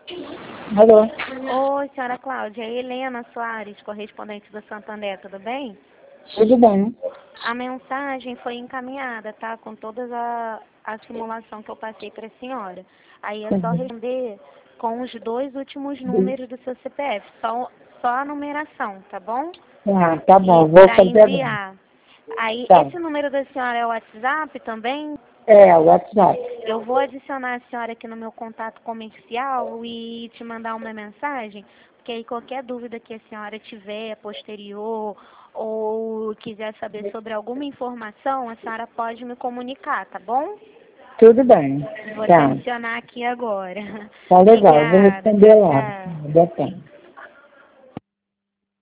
Alô? Oi, senhora Cláudia. É Helena Soares, correspondente do Santander, tudo bem? Tudo bem? A mensagem foi encaminhada, tá? Com toda a simulação que eu passei para a senhora. Aí é só Uhum. responder com os dois últimos números do seu CPF, só a numeração, tá bom? Ah, tá E bom, vou para fazer agora. enviar. Aí, Tá. esse número da senhora é o WhatsApp também? É, o WhatsApp. Eu vou adicionar a senhora aqui no meu contato comercial e te mandar uma mensagem, porque aí qualquer dúvida que a senhora tiver posterior ou quiser saber sobre alguma informação, a senhora pode me comunicar, tá bom? Tudo bem. Vou te Tá. adicionar aqui agora. Tá legal, eu vou Obrigada, responder tchau, lá. tchau. Boa tarde.